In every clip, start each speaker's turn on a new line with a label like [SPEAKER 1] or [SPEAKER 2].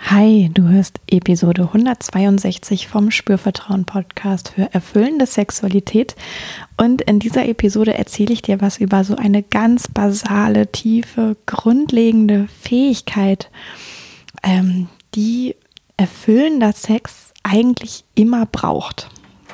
[SPEAKER 1] Hi, du hörst Episode 162 vom Spürvertrauen-Podcast für erfüllende Sexualität. Und in dieser Episode erzähle ich dir was über so eine ganz basale, tiefe, grundlegende Fähigkeit, die erfüllender Sex eigentlich immer braucht.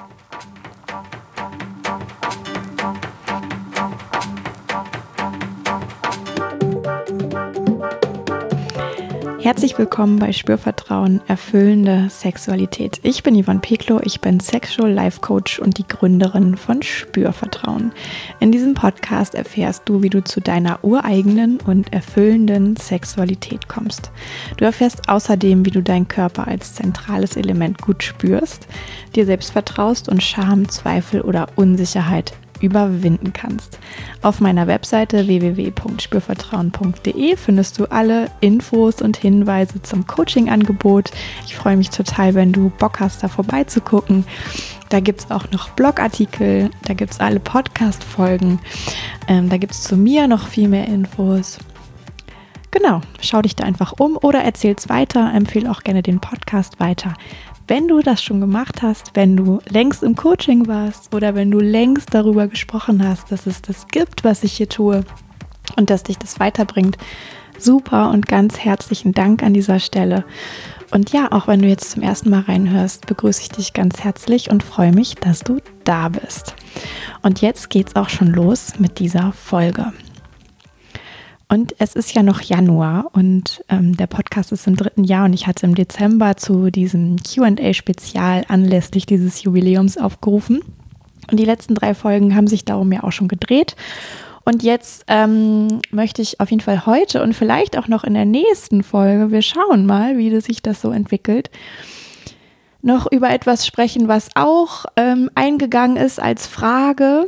[SPEAKER 1] Herzlich willkommen bei Spürvertrauen, erfüllende Sexualität. Ich bin Yvonne Peklo, ich bin Sexual Life Coach und die Gründerin von Spürvertrauen. In diesem Podcast erfährst du, wie du zu deiner ureigenen und erfüllenden Sexualität kommst. Du erfährst außerdem, wie du deinen Körper als zentrales Element gut spürst, dir selbst vertraust und Scham, Zweifel oder Unsicherheit überwinden kannst. Auf meiner Webseite www.spürvertrauen.de findest du alle Infos und Hinweise zum Coaching-Angebot. Ich freue mich total, wenn du Bock hast, da vorbeizugucken. Da gibt es auch noch Blogartikel, da gibt es alle Podcast-Folgen, da gibt es zu mir noch viel mehr Infos. Genau, schau dich da einfach um oder erzähl's weiter, empfehle auch gerne den Podcast weiter. Wenn du das schon gemacht hast, wenn du längst im Coaching warst oder wenn du längst darüber gesprochen hast, dass es das gibt, was ich hier tue und dass dich das weiterbringt, super und ganz herzlichen Dank an dieser Stelle. Und ja, auch wenn du jetzt zum ersten Mal reinhörst, begrüße ich dich ganz herzlich und freue mich, dass du da bist. Und jetzt geht's auch schon los mit dieser Folge. Und es ist ja noch Januar und der Podcast ist im 3. Jahr und ich hatte im Dezember zu diesem Q&A-Spezial anlässlich dieses Jubiläums aufgerufen. Und die letzten 3 Folgen haben sich darum ja auch schon gedreht. Und jetzt möchte ich auf jeden Fall heute und vielleicht auch noch in der nächsten Folge, wir schauen mal, wie sich das so entwickelt, noch über etwas sprechen, was auch eingegangen ist als Frage.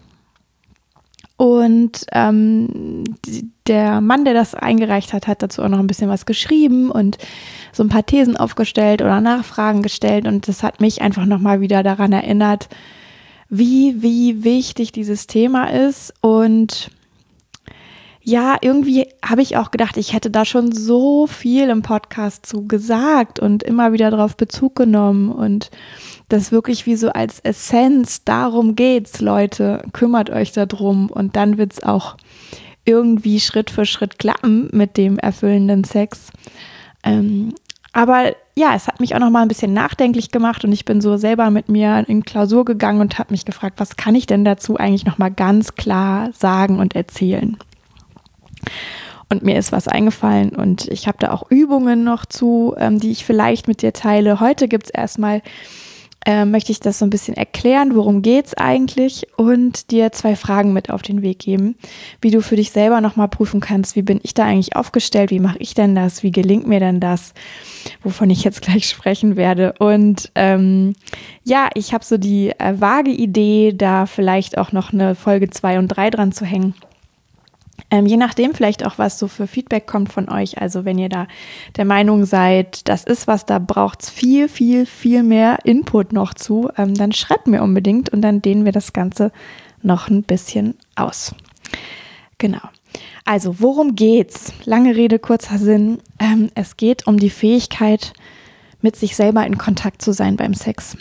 [SPEAKER 1] Und der Mann, der das eingereicht hat, hat dazu auch noch ein bisschen was geschrieben und so ein paar Thesen aufgestellt oder Nachfragen gestellt. Und das hat mich einfach nochmal wieder daran erinnert, wie wichtig dieses Thema ist. Und ja, irgendwie habe ich auch gedacht, ich hätte da schon so viel im Podcast zu gesagt und immer wieder darauf Bezug genommen und das wirklich wie so als Essenz, darum geht's, Leute, kümmert euch darum und dann wird's auch irgendwie Schritt für Schritt klappen mit dem erfüllenden Sex. Aber ja, es hat mich auch noch mal ein bisschen nachdenklich gemacht und ich bin so selber mit mir in Klausur gegangen und habe mich gefragt, was kann ich denn dazu eigentlich noch mal ganz klar sagen und erzählen? Und mir ist was eingefallen und ich habe da auch Übungen noch zu, die ich vielleicht mit dir teile. Heute gibt es erstmal, möchte ich das so ein bisschen erklären, worum geht es eigentlich und dir 2 Fragen mit auf den Weg geben, wie du für dich selber nochmal prüfen kannst, wie bin ich da eigentlich aufgestellt, wie mache ich denn das, wie gelingt mir denn das, wovon ich jetzt gleich sprechen werde. Und ja, ich habe so die vage Idee, da vielleicht auch noch eine Folge 2 und 3 dran zu hängen. Je nachdem vielleicht auch, was so für Feedback kommt von euch. Also wenn ihr da der Meinung seid, das ist was, da braucht es viel mehr Input noch zu, dann schreibt mir unbedingt und dann dehnen wir das Ganze noch ein bisschen aus. Genau. Also worum geht's? Lange Rede, kurzer Sinn. Es geht um die Fähigkeit, mit sich selber in Kontakt zu sein beim Sex.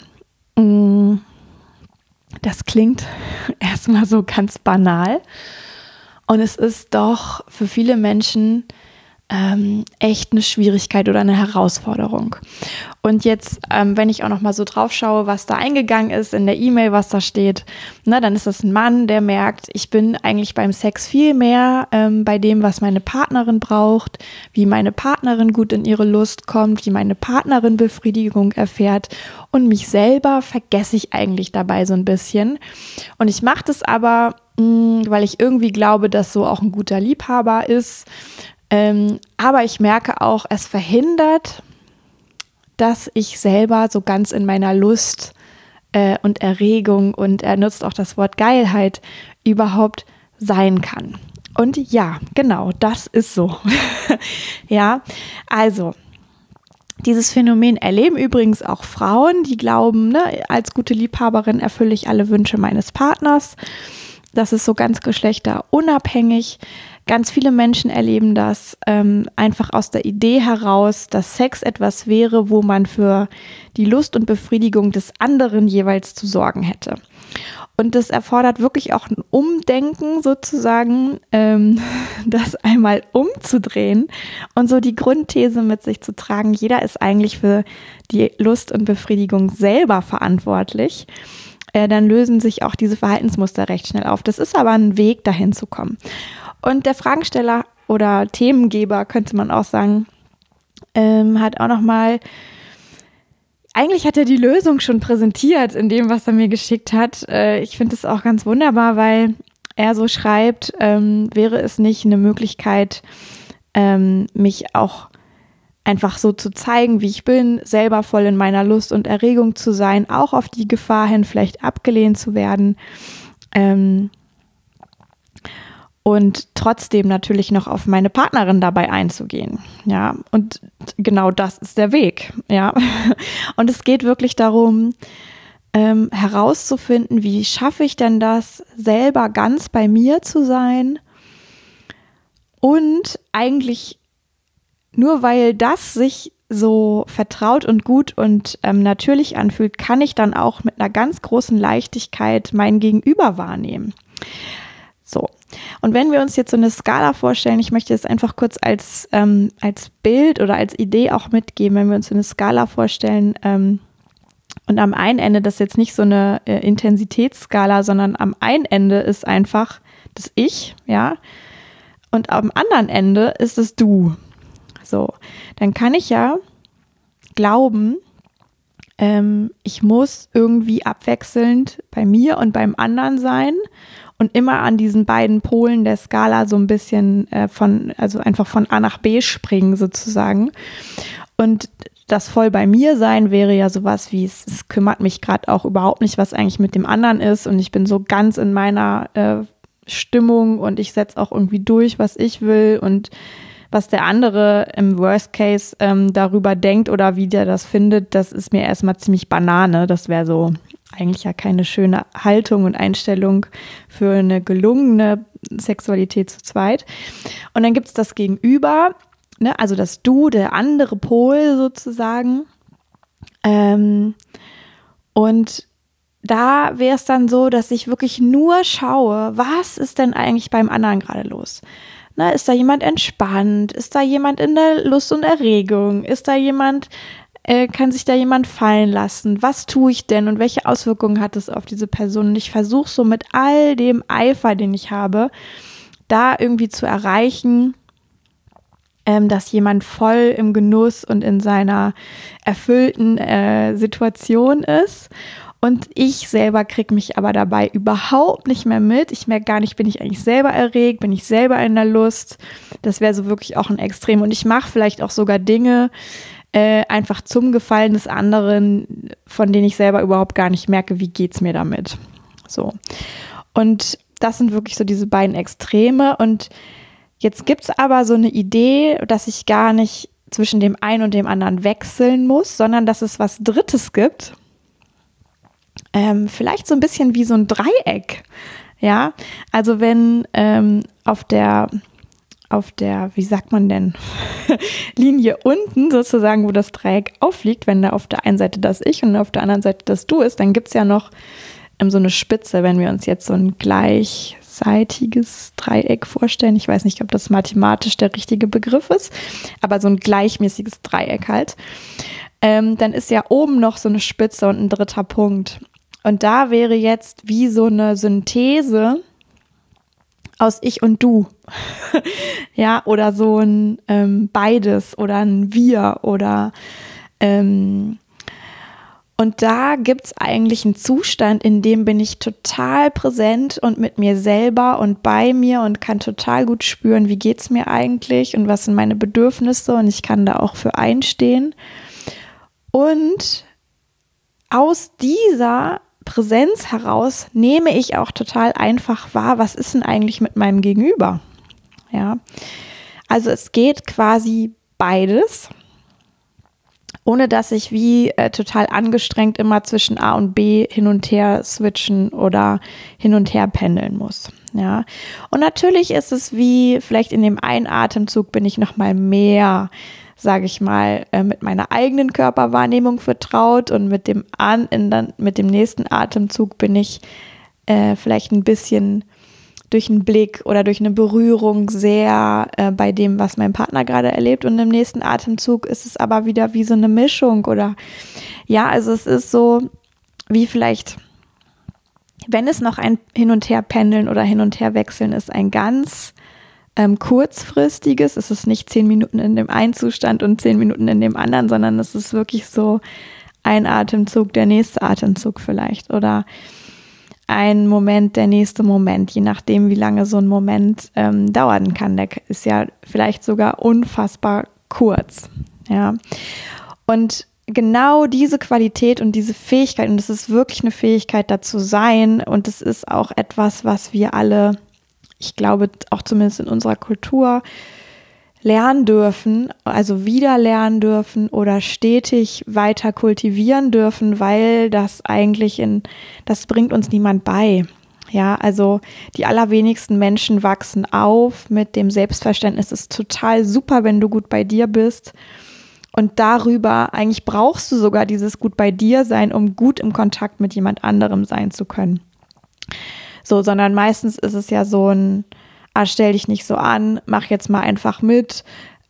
[SPEAKER 1] Das klingt erstmal so ganz banal. Und es ist doch für viele Menschen echt eine Schwierigkeit oder eine Herausforderung. Und jetzt, wenn ich auch noch mal so drauf schaue, was da eingegangen ist in der E-Mail, was da steht, dann ist das ein Mann, der merkt, ich bin eigentlich beim Sex viel mehr bei dem, was meine Partnerin braucht, wie meine Partnerin gut in ihre Lust kommt, wie meine Partnerin Befriedigung erfährt und mich selber vergesse ich eigentlich dabei so ein bisschen. Und ich mache das aber, weil ich irgendwie glaube, dass so auch ein guter Liebhaber ist. Aber ich merke auch, es verhindert, dass ich selber so ganz in meiner Lust und Erregung, und er nutzt auch das Wort Geilheit, überhaupt sein kann. Und ja, genau, das ist so. Ja, also dieses Phänomen erleben übrigens auch Frauen, die glauben, als gute Liebhaberin erfülle ich alle Wünsche meines Partners. Das ist so ganz geschlechterunabhängig. Ganz viele Menschen erleben das einfach aus der Idee heraus, dass Sex etwas wäre, wo man für die Lust und Befriedigung des anderen jeweils zu sorgen hätte. Und das erfordert wirklich auch ein Umdenken sozusagen, das einmal umzudrehen und so die Grundthese mit sich zu tragen, jeder ist eigentlich für die Lust und Befriedigung selber verantwortlich. Dann lösen sich auch diese Verhaltensmuster recht schnell auf. Das ist aber ein Weg, dahin zu kommen. Und der Fragensteller oder Themengeber, könnte man auch sagen, hat auch nochmal, eigentlich hat er die Lösung schon präsentiert in dem, was er mir geschickt hat. Ich finde es auch ganz wunderbar, weil er so schreibt, wäre es nicht eine Möglichkeit, mich auch einfach so zu zeigen, wie ich bin, selber voll in meiner Lust und Erregung zu sein, auch auf die Gefahr hin, vielleicht abgelehnt zu werden. Und trotzdem natürlich noch auf meine Partnerin dabei einzugehen. Ja, und genau das ist der Weg. Ja, und es geht wirklich darum, herauszufinden, wie schaffe ich denn das, selber ganz bei mir zu sein und eigentlich nur weil das sich so vertraut und gut und natürlich anfühlt, kann ich dann auch mit einer ganz großen Leichtigkeit mein Gegenüber wahrnehmen. So, und wenn wir uns jetzt so eine Skala vorstellen, ich möchte es einfach kurz als Bild oder als Idee auch mitgeben, wenn wir uns so eine Skala vorstellen und am einen Ende, das ist jetzt nicht so eine Intensitätsskala, sondern am einen Ende ist einfach das Ich, ja, und am anderen Ende ist es Du. So, dann kann ich ja glauben, ich muss irgendwie abwechselnd bei mir und beim anderen sein und immer an diesen beiden Polen der Skala so ein bisschen also einfach von A nach B springen sozusagen. Und das voll bei mir sein wäre ja sowas wie, es kümmert mich gerade auch überhaupt nicht, was eigentlich mit dem anderen ist und ich bin so ganz in meiner Stimmung und ich setze auch irgendwie durch, was ich will und was der andere im Worst Case darüber denkt oder wie der das findet, das ist mir erstmal ziemlich Banane. Das wäre so eigentlich ja keine schöne Haltung und Einstellung für eine gelungene Sexualität zu zweit. Und dann gibt es das Gegenüber, ne? Also das Du, der andere Pol sozusagen. Und da wäre es dann so, dass ich wirklich nur schaue, was ist denn eigentlich beim anderen gerade los? Na, ist da jemand entspannt? Ist da jemand in der Lust und Erregung? Ist da jemand, kann sich da jemand fallen lassen? Was tue ich denn und welche Auswirkungen hat es auf diese Person? Und ich versuche so mit all dem Eifer, den ich habe, da irgendwie zu erreichen, dass jemand voll im Genuss und in seiner erfüllten Situation ist. Und ich selber kriege mich aber dabei überhaupt nicht mehr mit. Ich merke gar nicht, bin ich eigentlich selber erregt, bin ich selber in der Lust. Das wäre so wirklich auch ein Extrem. Und ich mache vielleicht auch sogar Dinge einfach zum Gefallen des anderen, von denen ich selber überhaupt gar nicht merke, wie geht's mir damit. So. Und das sind wirklich so diese beiden Extreme. Und jetzt gibt's aber so eine Idee, dass ich gar nicht zwischen dem einen und dem anderen wechseln muss, sondern dass es was Drittes gibt. Vielleicht so ein bisschen wie so ein Dreieck, ja, also wenn auf der, wie sagt man denn, Linie unten sozusagen, wo das Dreieck aufliegt, wenn da auf der einen Seite das Ich und auf der anderen Seite das Du ist, dann gibt es ja noch so eine Spitze, wenn wir uns jetzt so ein gleichseitiges Dreieck vorstellen. Ich weiß nicht, ob das mathematisch der richtige Begriff ist, aber so ein gleichmäßiges Dreieck halt. Dann ist ja oben noch so eine Spitze und ein dritter Punkt. Und da wäre jetzt wie so eine Synthese aus Ich und Du. Ja, oder so ein beides oder ein Wir oder und da gibt es eigentlich einen Zustand, in dem bin ich total präsent und mit mir selber und bei mir und kann total gut spüren, wie geht es mir eigentlich und was sind meine Bedürfnisse und ich kann da auch für einstehen. Und aus dieser Präsenz heraus nehme ich auch total einfach wahr, was ist denn eigentlich mit meinem Gegenüber? Ja, also es geht quasi beides. ohne dass ich wie total angestrengt immer zwischen A und B hin und her switchen oder hin und her pendeln muss. Ja, und natürlich ist es wie, vielleicht in dem einen Atemzug bin ich nochmal mehr, sage ich mal, mit meiner eigenen Körperwahrnehmung vertraut und mit dem nächsten Atemzug bin ich vielleicht ein bisschen durch einen Blick oder durch eine Berührung sehr bei dem, was mein Partner gerade erlebt, und im nächsten Atemzug ist es aber wieder wie so eine Mischung oder ja, also es ist so wie vielleicht, wenn es noch ein Hin- und Her-Pendeln oder Hin- und Her-Wechseln ist, ein ganz kurzfristiges, es ist nicht 10 Minuten in dem einen Zustand und 10 Minuten in dem anderen, sondern es ist wirklich so ein Atemzug, der nächste Atemzug vielleicht oder ein Moment, der nächste Moment, je nachdem, wie lange so ein Moment dauern kann. Der ist ja vielleicht sogar unfassbar kurz. Ja. Und genau diese Qualität und diese Fähigkeit, und es ist wirklich eine Fähigkeit, da zu sein, und es ist auch etwas, was wir alle, ich glaube, auch zumindest in unserer Kultur lernen dürfen, also wieder lernen dürfen oder stetig weiter kultivieren dürfen, weil das eigentlich das bringt uns niemand bei. Ja, also die allerwenigsten Menschen wachsen auf mit dem Selbstverständnis, es ist total super, wenn du gut bei dir bist. Und darüber, eigentlich brauchst du sogar dieses gut bei dir sein, um gut im Kontakt mit jemand anderem sein zu können. So, sondern meistens ist es ja so ein, stell dich nicht so an, mach jetzt mal einfach mit.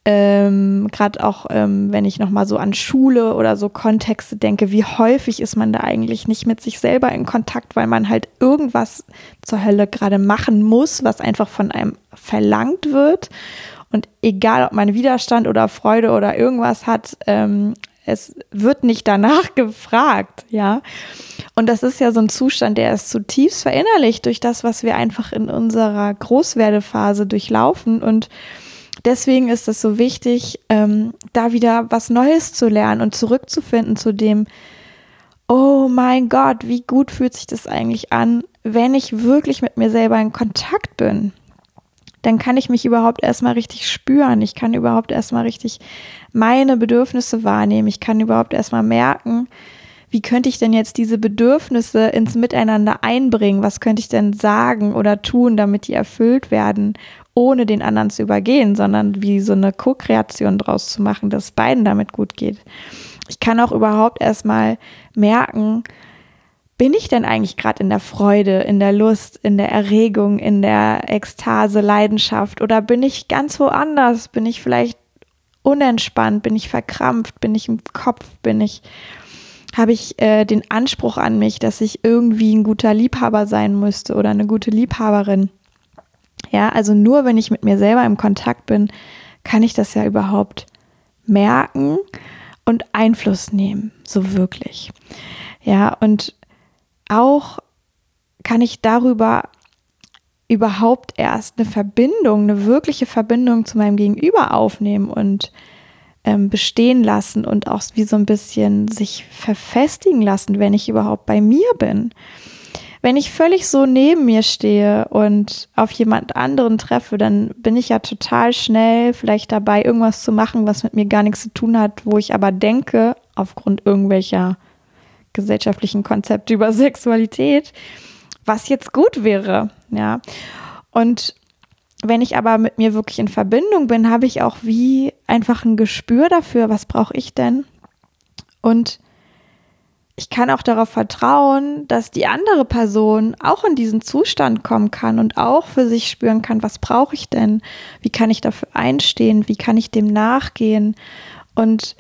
[SPEAKER 1] Gerade auch, wenn ich nochmal so an Schule oder so Kontexte denke, wie häufig ist man da eigentlich nicht mit sich selber in Kontakt, weil man halt irgendwas zur Hölle gerade machen muss, was einfach von einem verlangt wird. Und egal, ob man Widerstand oder Freude oder irgendwas hat, es wird nicht danach gefragt, ja. Und das ist ja so ein Zustand, der ist zutiefst verinnerlicht durch das, was wir einfach in unserer Großwerdephase durchlaufen. Und deswegen ist es so wichtig, da wieder was Neues zu lernen und zurückzufinden zu dem, oh mein Gott, wie gut fühlt sich das eigentlich an, wenn ich wirklich mit mir selber in Kontakt bin. Dann kann ich mich überhaupt erstmal richtig spüren. Ich kann überhaupt erstmal richtig meine Bedürfnisse wahrnehmen. Ich kann überhaupt erstmal merken, wie könnte ich denn jetzt diese Bedürfnisse ins Miteinander einbringen? Was könnte ich denn sagen oder tun, damit die erfüllt werden, ohne den anderen zu übergehen, sondern wie so eine Co-Kreation draus zu machen, dass beiden damit gut geht. Ich kann auch überhaupt erstmal merken, bin ich denn eigentlich gerade in der Freude, in der Lust, in der Erregung, in der Ekstase, Leidenschaft, oder bin ich ganz woanders? Bin ich vielleicht unentspannt? Bin ich verkrampft? Bin ich im Kopf? Habe ich den Anspruch an mich, dass ich irgendwie ein guter Liebhaber sein müsste oder eine gute Liebhaberin? Ja, also nur wenn ich mit mir selber im Kontakt bin, kann ich das ja überhaupt merken und Einfluss nehmen, so wirklich. Ja, und auch kann ich darüber überhaupt erst eine wirkliche Verbindung zu meinem Gegenüber aufnehmen und bestehen lassen und auch wie so ein bisschen sich verfestigen lassen, wenn ich überhaupt bei mir bin. Wenn ich völlig so neben mir stehe und auf jemand anderen treffe, dann bin ich ja total schnell vielleicht dabei, irgendwas zu machen, was mit mir gar nichts zu tun hat, wo ich aber denke, aufgrund irgendwelcher gesellschaftlichen Konzepte über Sexualität, was jetzt gut wäre, ja. Und wenn ich aber mit mir wirklich in Verbindung bin, habe ich auch wie einfach ein Gespür dafür, was brauche ich denn? Und ich kann auch darauf vertrauen, dass die andere Person auch in diesen Zustand kommen kann und auch für sich spüren kann, was brauche ich denn? Wie kann ich dafür einstehen? Wie kann ich dem nachgehen? Und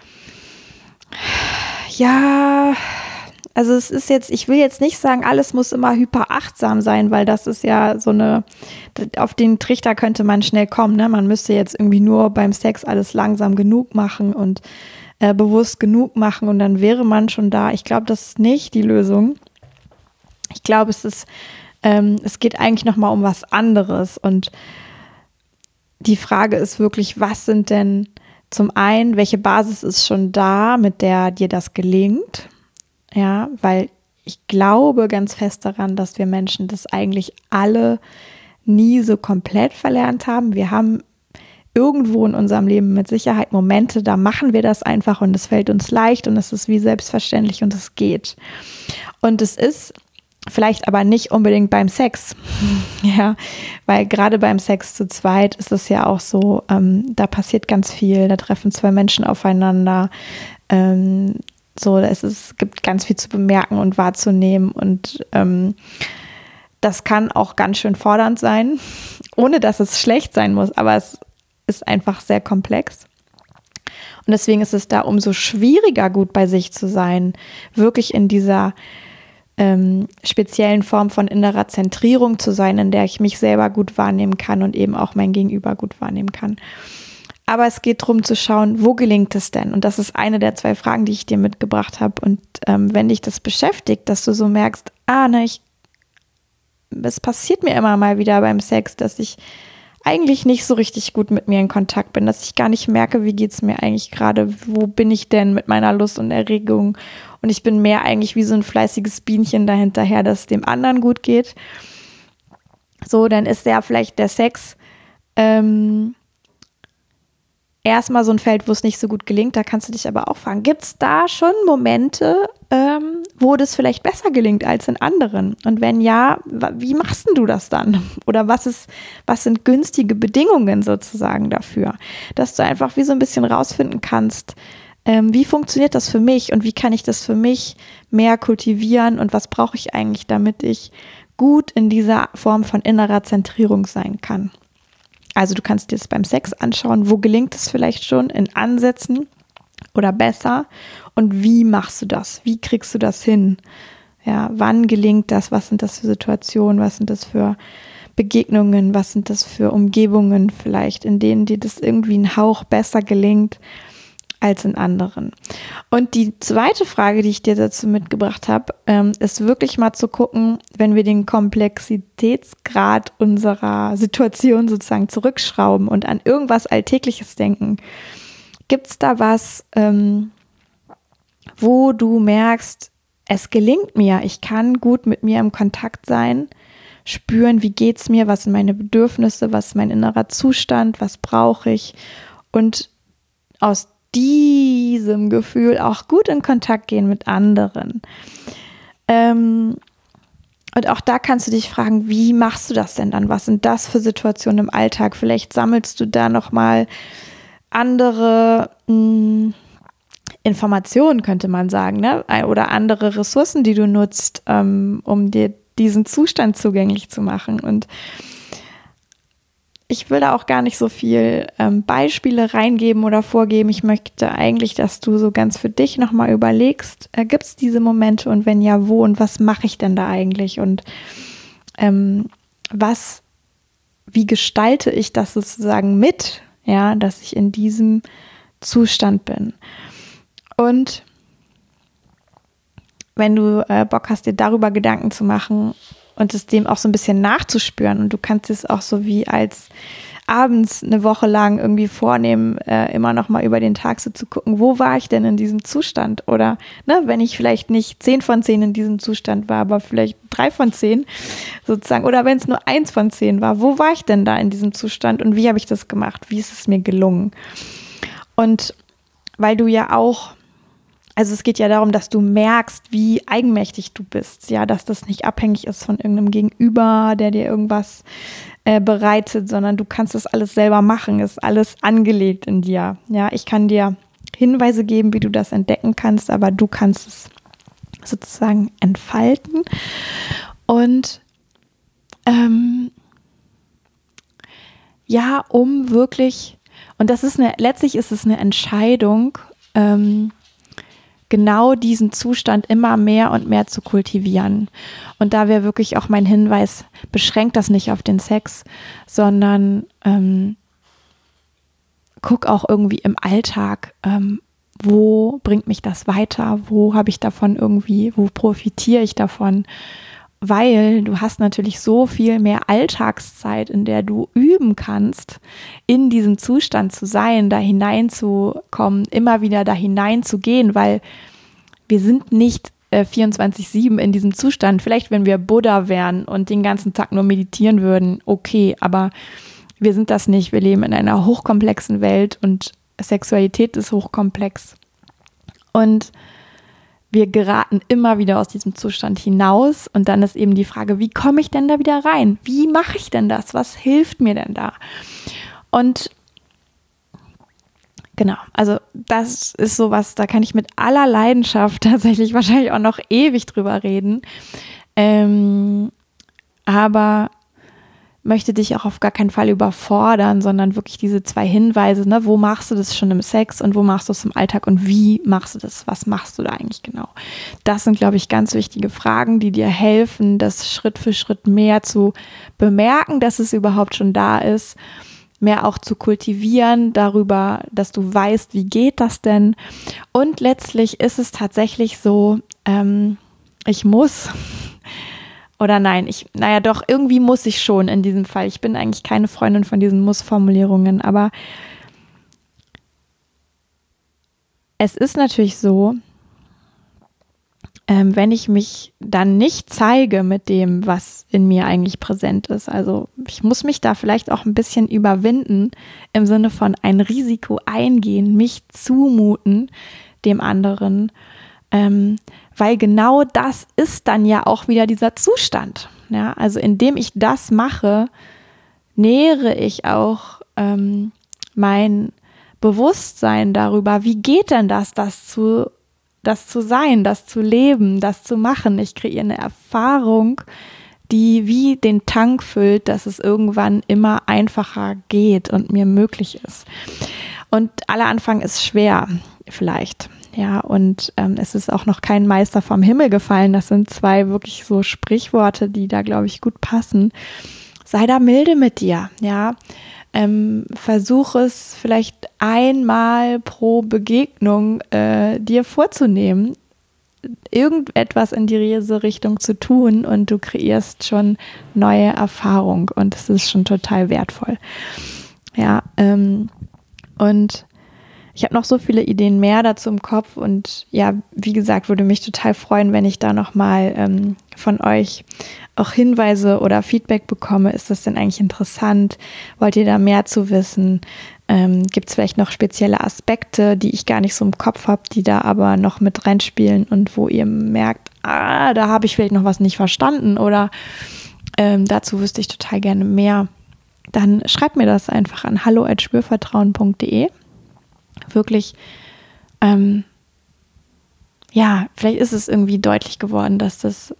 [SPEAKER 1] ja, also es ist jetzt, ich will jetzt nicht sagen, alles muss immer hyperachtsam sein, weil das ist ja so auf den Trichter könnte man schnell kommen, ne? Man müsste jetzt irgendwie nur beim Sex alles langsam genug machen und bewusst genug machen und dann wäre man schon da. Ich glaube, das ist nicht die Lösung. Ich glaube, es geht eigentlich nochmal um was anderes und die Frage ist wirklich, was sind denn zum einen, welche Basis ist schon da, mit der dir das gelingt? Ja, weil ich glaube ganz fest daran, dass wir Menschen das eigentlich alle nie so komplett verlernt haben. Wir haben irgendwo in unserem Leben mit Sicherheit Momente, da machen wir das einfach und es fällt uns leicht und es ist wie selbstverständlich und es geht. Und es ist vielleicht aber nicht unbedingt beim Sex, ja, weil gerade beim Sex zu zweit ist es ja auch so, da passiert ganz viel, da treffen zwei Menschen aufeinander, es gibt ganz viel zu bemerken und wahrzunehmen und das kann auch ganz schön fordernd sein, ohne dass es schlecht sein muss, aber es ist einfach sehr komplex. Und deswegen ist es da umso schwieriger, gut bei sich zu sein, wirklich in dieser speziellen Form von innerer Zentrierung zu sein, in der ich mich selber gut wahrnehmen kann und eben auch mein Gegenüber gut wahrnehmen kann. Aber es geht darum zu schauen, wo gelingt es denn? Und das ist eine der 2 Fragen, die ich dir mitgebracht habe. Und wenn dich das beschäftigt, dass du so merkst, es passiert mir immer mal wieder beim Sex, dass ich eigentlich nicht so richtig gut mit mir in Kontakt bin, dass ich gar nicht merke, wie geht es mir eigentlich gerade, wo bin ich denn mit meiner Lust und Erregung und ich bin mehr eigentlich wie so ein fleißiges Bienchen dahinterher, dass es dem anderen gut geht. So, dann ist ja vielleicht der Sex erstmal so ein Feld, wo es nicht so gut gelingt. Da kannst du dich aber auch fragen, gibt es da schon Momente, wo das vielleicht besser gelingt als in anderen? Und wenn ja, wie machst denn du das dann? Oder was sind günstige Bedingungen sozusagen dafür? Dass du einfach wie so ein bisschen rausfinden kannst, wie funktioniert das für mich und wie kann ich das für mich mehr kultivieren und was brauche ich eigentlich, damit ich gut in dieser Form von innerer Zentrierung sein kann. Also du kannst dir das beim Sex anschauen, wo gelingt es vielleicht schon in Ansätzen oder besser und wie machst du das? Wie kriegst du das hin? Ja, wann gelingt das? Was sind das für Situationen? Was sind das für Begegnungen? Was sind das für Umgebungen vielleicht, in denen dir das irgendwie ein Hauch besser gelingt als in anderen? Und die zweite Frage, die ich dir dazu mitgebracht habe, ist wirklich mal zu gucken, wenn wir den Komplexitätsgrad unserer Situation sozusagen zurückschrauben und an irgendwas Alltägliches denken. Gibt es da was, wo du merkst, es gelingt mir, ich kann gut mit mir im Kontakt sein, spüren, wie geht's mir, was sind meine Bedürfnisse, was ist mein innerer Zustand, was brauche ich und aus diesem Gefühl auch gut in Kontakt gehen mit anderen. Und auch da kannst du dich fragen, wie machst du das denn dann? Was sind das für Situationen im Alltag? Vielleicht sammelst du da nochmal andere Informationen, könnte man sagen, ne? Oder andere Ressourcen, die du nutzt, um dir diesen Zustand zugänglich zu machen. Und ich will da auch gar nicht so viel Beispiele reingeben oder vorgeben. Ich möchte eigentlich, dass du so ganz für dich nochmal überlegst, gibt es diese Momente und wenn ja, wo und was mache ich denn da eigentlich? Und wie gestalte ich das sozusagen mit, ja, dass ich in diesem Zustand bin? Und wenn du Bock hast, dir darüber Gedanken zu machen und es dem auch so ein bisschen nachzuspüren und du kannst es auch so wie als abends eine Woche lang irgendwie vornehmen, immer noch mal über den Tag so zu gucken, wo war ich denn in diesem Zustand? Oder ne, wenn ich vielleicht nicht 10 von 10 in diesem Zustand war, aber vielleicht 3 von 10 sozusagen, oder wenn es nur 1 von 10 war, wo war ich denn da in diesem Zustand und wie habe ich das gemacht? Wie ist es mir gelungen? Und weil du ja auch, also es geht ja darum, dass du merkst, wie eigenmächtig du bist, ja, dass das nicht abhängig ist von irgendeinem Gegenüber, der dir irgendwas bereitet, sondern du kannst das alles selber machen, ist alles angelegt in dir. Ja, ich kann dir Hinweise geben, wie du das entdecken kannst, aber du kannst es sozusagen entfalten. Und ja, um wirklich, und das ist letztlich ist es eine Entscheidung, genau diesen Zustand immer mehr und mehr zu kultivieren. Und da wäre wirklich auch mein Hinweis, beschränkt das nicht auf den Sex, sondern guck auch irgendwie im Alltag, wo bringt mich das weiter, wo habe ich davon irgendwie, wo profitiere ich davon, weil du hast natürlich so viel mehr Alltagszeit, in der du üben kannst, in diesem Zustand zu sein, da hineinzukommen, immer wieder da hineinzugehen, weil wir sind nicht 24/7 in diesem Zustand. Vielleicht, wenn wir Buddha wären und den ganzen Tag nur meditieren würden, okay, aber wir sind das nicht. Wir leben in einer hochkomplexen Welt und Sexualität ist hochkomplex. Und wir geraten immer wieder aus diesem Zustand hinaus und dann ist eben die Frage, wie komme ich denn da wieder rein? Wie mache ich denn das? Was hilft mir denn da? Und genau, also das ist sowas, da kann ich mit aller Leidenschaft tatsächlich wahrscheinlich auch noch ewig drüber reden. Aber möchte dich auch auf gar keinen Fall überfordern, sondern wirklich diese 2 Hinweise, ne? Wo machst du das schon im Sex und wo machst du es im Alltag und wie machst du das? Was machst du da eigentlich genau? Das sind, glaube ich, ganz wichtige Fragen, die dir helfen, das Schritt für Schritt mehr zu bemerken, dass es überhaupt schon da ist, mehr auch zu kultivieren darüber, dass du weißt, wie geht das denn? Und letztlich ist es tatsächlich so, ich muss... Oder nein, doch, irgendwie muss ich schon in diesem Fall. Ich bin eigentlich keine Freundin von diesen Muss-Formulierungen, aber es ist natürlich so, wenn ich mich dann nicht zeige mit dem, was in mir eigentlich präsent ist. Also ich muss mich da vielleicht auch ein bisschen überwinden, im Sinne von ein Risiko eingehen, mich zumuten dem anderen, weil genau das ist dann ja auch wieder dieser Zustand. Ja? Also indem ich das mache, nähere ich auch mein Bewusstsein darüber, wie geht denn das zu sein, das zu leben, das zu machen. Ich kreiere eine Erfahrung, die wie den Tank füllt, dass es irgendwann immer einfacher geht und mir möglich ist. Und aller Anfang ist schwer, vielleicht. Ja, und es ist auch noch kein Meister vom Himmel gefallen. Das sind 2 wirklich so Sprichworte, die da, glaube ich, gut passen. Sei da milde mit dir, ja. Versuch es vielleicht einmal pro Begegnung dir vorzunehmen, irgendetwas in diese Richtung zu tun und du kreierst schon neue Erfahrung und es ist schon total wertvoll. Ja, und ich habe noch so viele Ideen mehr dazu im Kopf und ja, wie gesagt, würde mich total freuen, wenn ich da nochmal von euch auch Hinweise oder Feedback bekomme. Ist das denn eigentlich interessant? Wollt ihr da mehr zu wissen? Gibt es vielleicht noch spezielle Aspekte, die ich gar nicht so im Kopf habe, die da aber noch mit reinspielen und wo ihr merkt, da habe ich vielleicht noch was nicht verstanden oder dazu wüsste ich total gerne mehr. Dann schreibt mir das einfach an hallo@spürvertrauen.de. Wirklich, vielleicht ist es irgendwie deutlich geworden, dass das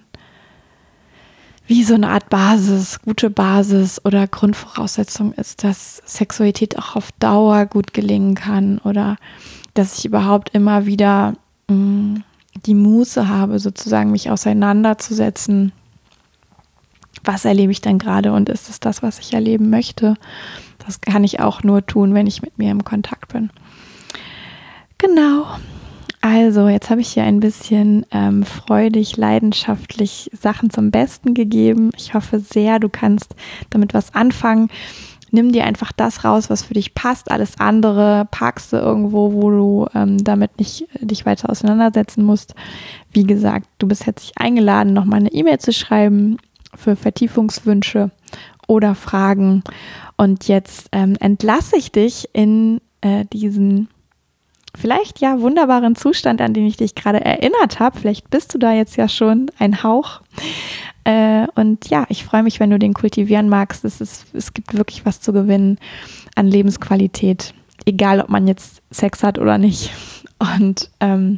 [SPEAKER 1] wie so eine Art Basis, gute Basis oder Grundvoraussetzung ist, dass Sexualität auch auf Dauer gut gelingen kann oder dass ich überhaupt immer wieder die Muße habe, sozusagen mich auseinanderzusetzen. Was erlebe ich denn gerade und ist es das, was ich erleben möchte? Das kann ich auch nur tun, wenn ich mit mir im Kontakt bin. Genau. Also, jetzt habe ich hier ein bisschen freudig, leidenschaftlich Sachen zum Besten gegeben. Ich hoffe sehr, du kannst damit was anfangen. Nimm dir einfach das raus, was für dich passt. Alles andere parkst du irgendwo, wo du damit nicht dich weiter auseinandersetzen musst. Wie gesagt, du bist herzlich eingeladen, nochmal eine E-Mail zu schreiben für Vertiefungswünsche oder Fragen. Und jetzt entlasse ich dich in diesen vielleicht ja wunderbaren Zustand, an den ich dich gerade erinnert habe. Vielleicht bist du da jetzt ja schon ein Hauch. Und ja, ich freue mich, wenn du den kultivieren magst. Es gibt wirklich was zu gewinnen an Lebensqualität, egal ob man jetzt Sex hat oder nicht. Und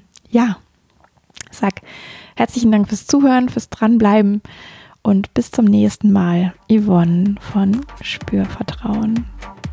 [SPEAKER 1] sag herzlichen Dank fürs Zuhören, fürs Dranbleiben und bis zum nächsten Mal. Yvonne von Spürvertrauen.